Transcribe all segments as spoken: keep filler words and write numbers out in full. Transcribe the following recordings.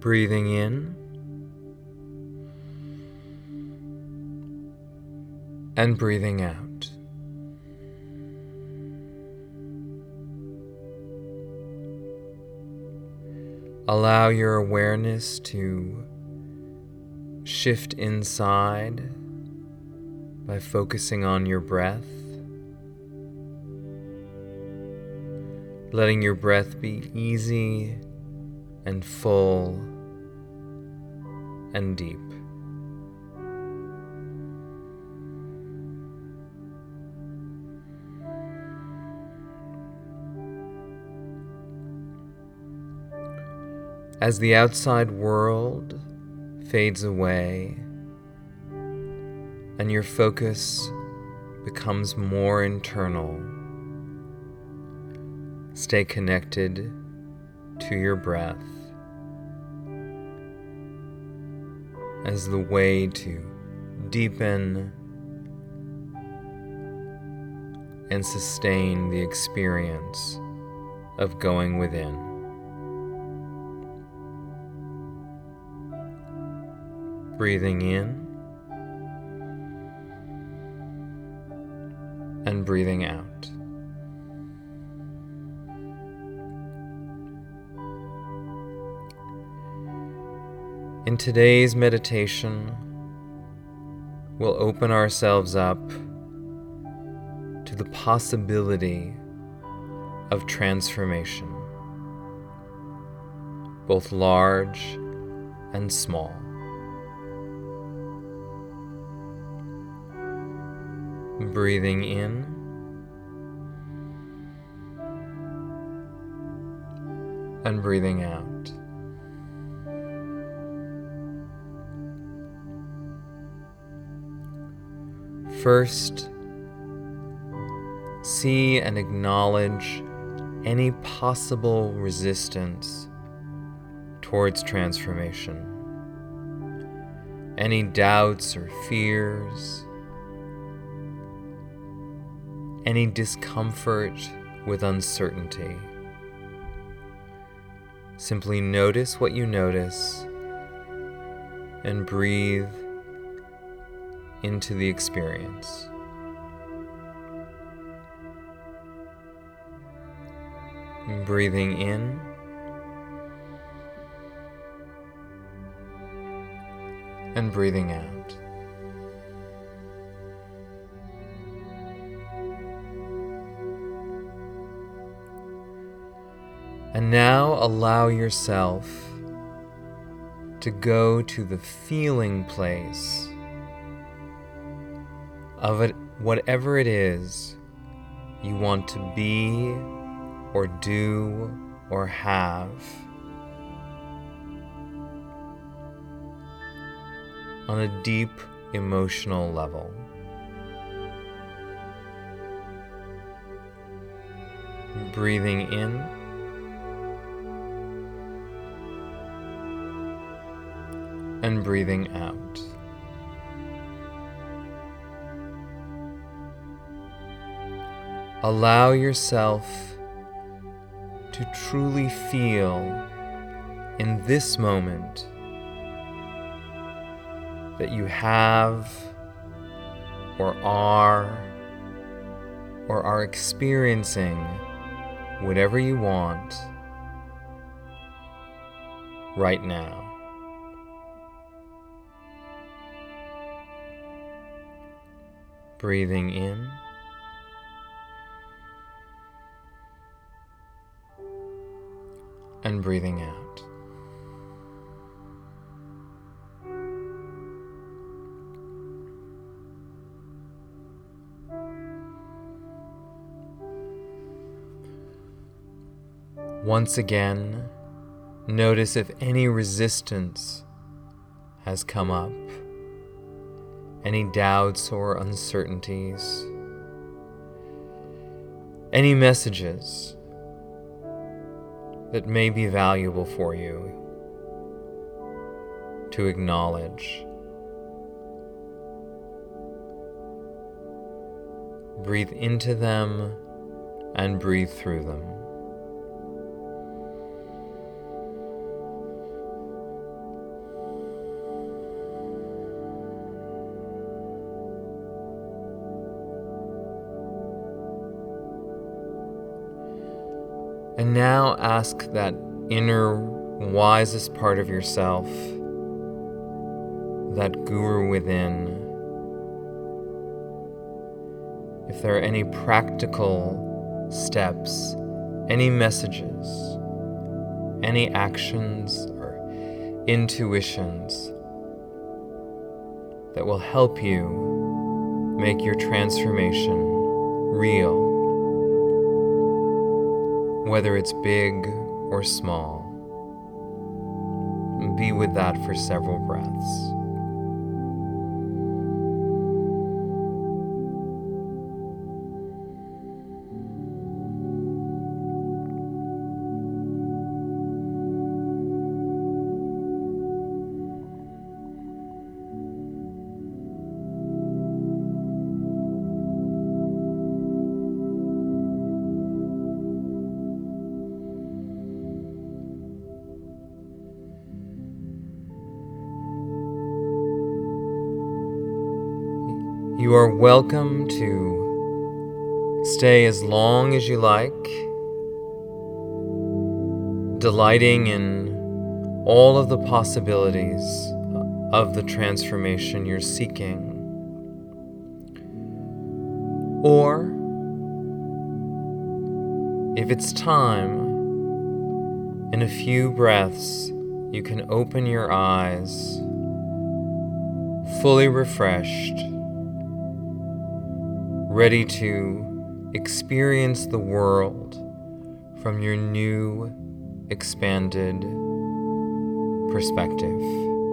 Breathing in and breathing out. Allow your awareness to shift inside by focusing on your breath, letting your breath be easy and full and deep. As the outside world fades away and your focus becomes more internal, stay connected to your breath as the way to deepen and sustain the experience of going within. Breathing in and breathing out. In today's meditation, we'll open ourselves up to the possibility of transformation, both large and small. Breathing in and breathing out. First, see and acknowledge any possible resistance towards transformation, any doubts or fears, any discomfort with uncertainty. Simply notice what you notice and breathe into the experience. Breathing in and breathing out. And now allow yourself to go to the feeling place of it, whatever it is you want to be or do or have on a deep emotional level. Breathing in and breathing out. Allow yourself to truly feel in this moment that you have or are or are experiencing whatever you want right now. Breathing in and breathing out. Once again, notice if any resistance has come up, any doubts or uncertainties, any messages that may be valuable for you to acknowledge. Breathe into them and breathe through them. And now ask that inner wisest part of yourself, that guru within, if there are any practical steps, any messages, any actions or intuitions that will help you make your transformation real, whether it's big or small. And be with that for several breaths. You are welcome to stay as long as you like, delighting in all of the possibilities of the transformation you're seeking. Or, if it's time, in a few breaths, you can open your eyes, fully refreshed, ready to experience the world from your new, expanded perspective.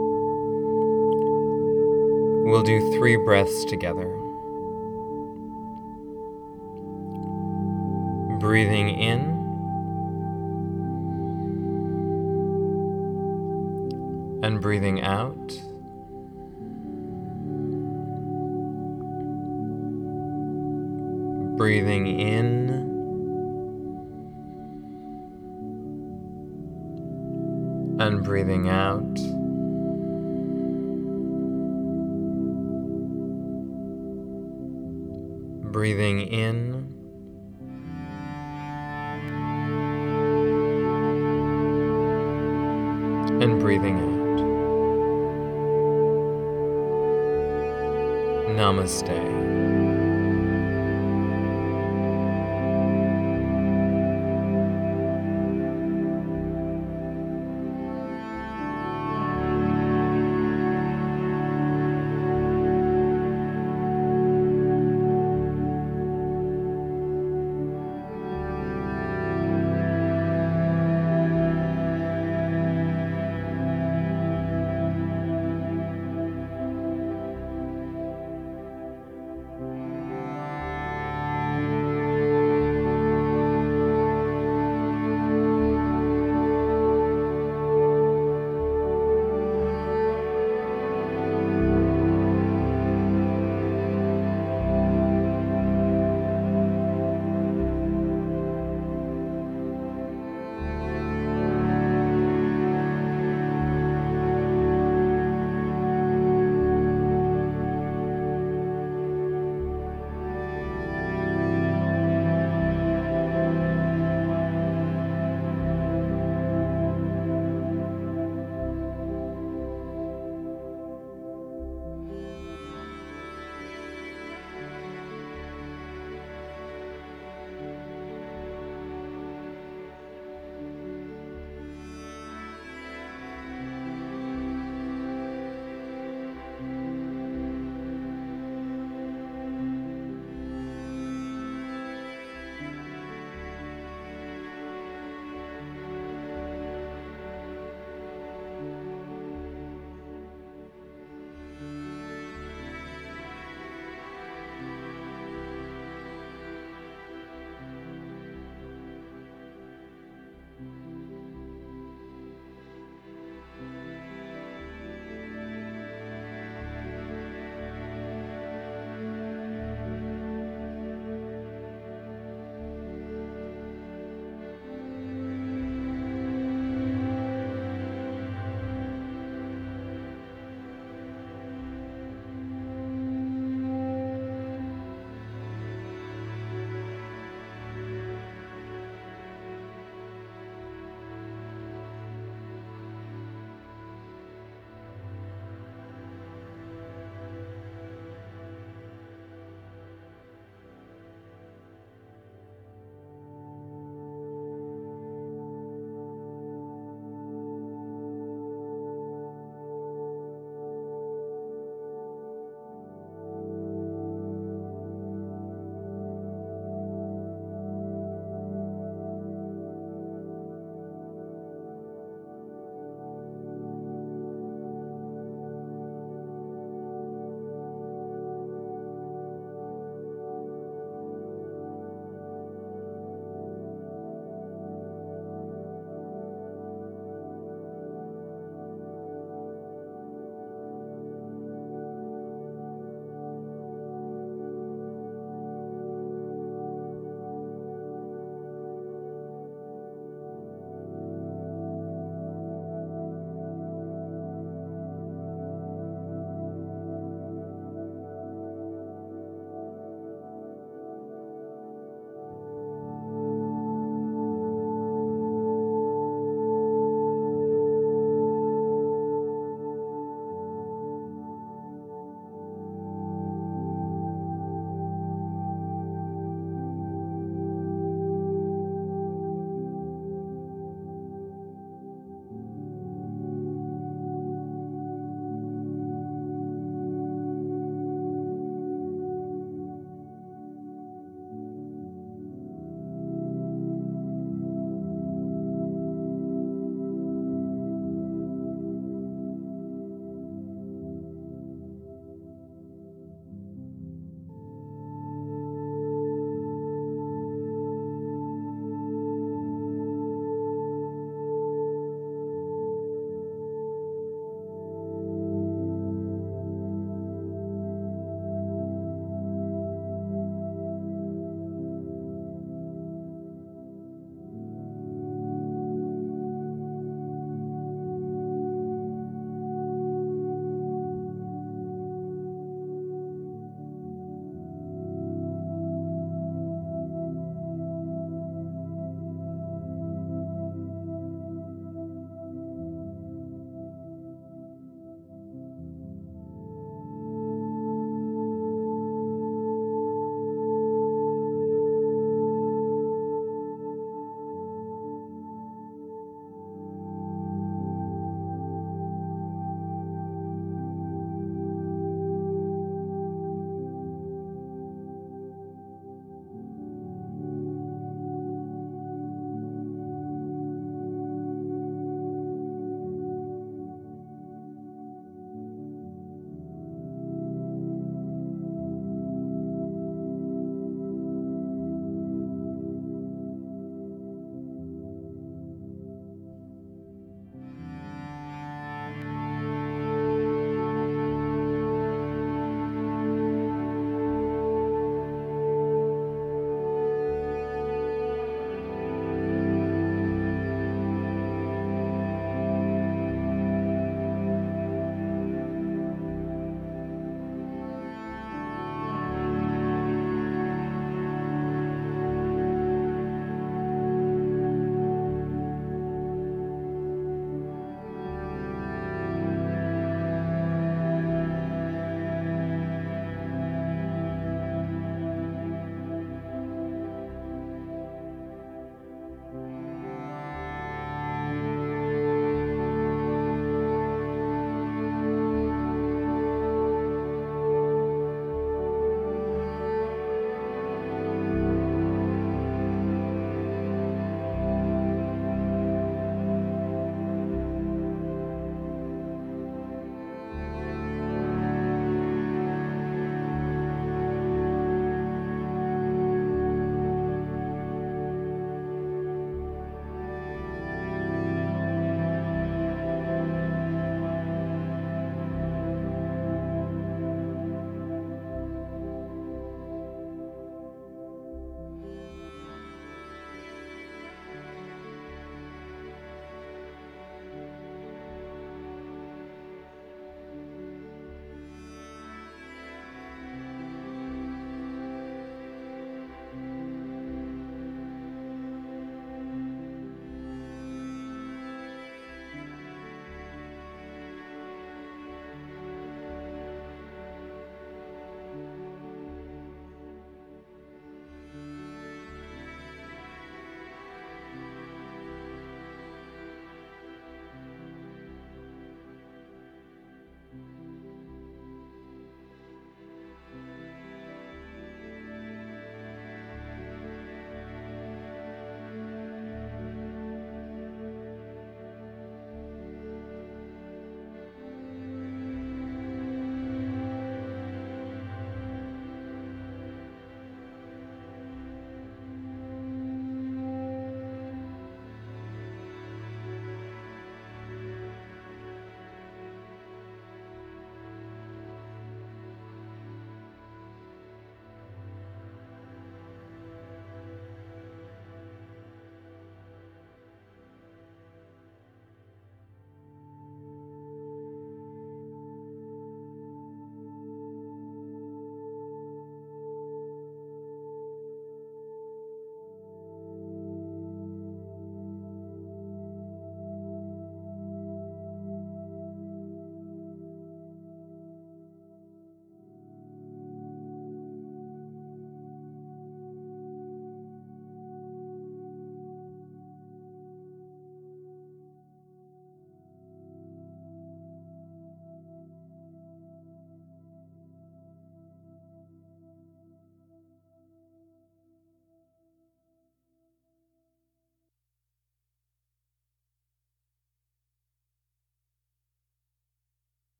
We'll do three breaths together. Breathing in, and breathing out. Breathing in and breathing out. Breathing in and breathing out. Namaste.